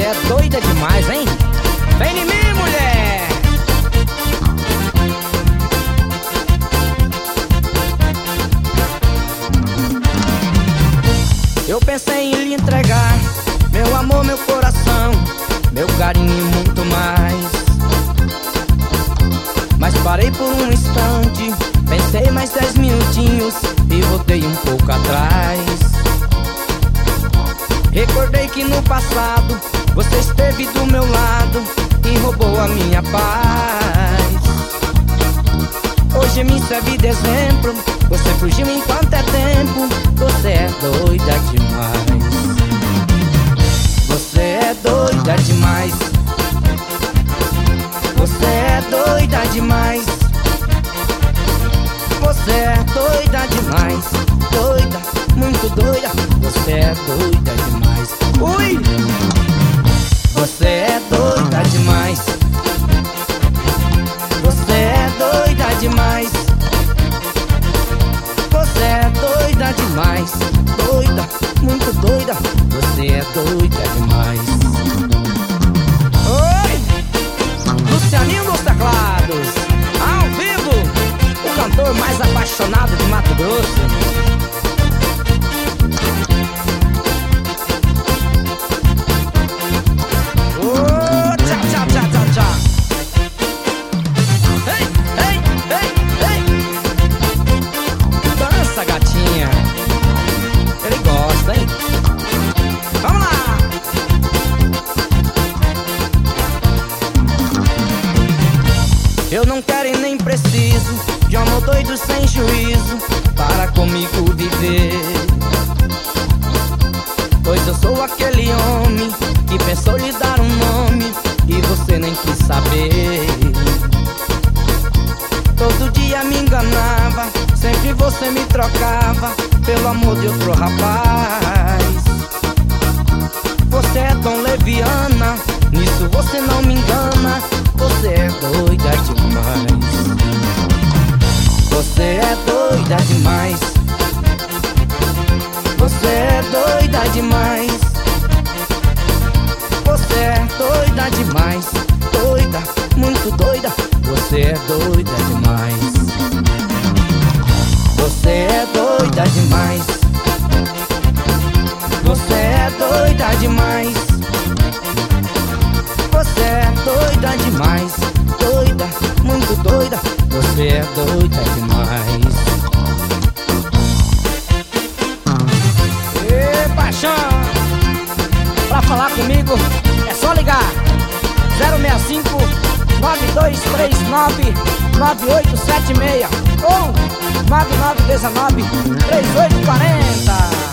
é doida demais, hein? Vem em mim, mulher! Eu pensei em lhe entregar meu amor, meu coração, meu carinho e muito mais. Mas parei por um instante, pensei mais 10 minutinhos e voltei um pouco atrás. Recordei que no passado você esteve do meu lado e roubou a minha paz. Hoje me serve de exemplo, você fugiu enquanto é tempo. Você é doida demais. Você é doida demais. Você é doida demais. Você é doida demais. Doida, muito doida. Você é doida demais. Ui! Você é doida demais. Você é doida demais. Você é doida demais. Doida, muito doida. Você é doida demais. Oi! Lucianinho dos teclados, ao vivo, o cantor mais apaixonado de Mato Grosso. Eu não quero e nem preciso de um amor doido sem juízo para comigo viver. Pois eu sou aquele homem que pensou lhe dar um nome e você nem quis saber. Todo dia me enganava, sempre você me trocava pelo amor de outro rapaz. Você é tão leviana, nisso você não me engana. Você é doida demais. Você é doida demais. Você é doida demais. Você é doida demais. Doida, muito doida. Você é doida demais. Você é doida demais. Você é doida demais. Você é doida demais. Doida, muito doida. Você é doida demais. Ê, paixão! Pra falar comigo é só ligar 065 9239 9876 ou 9919 3840.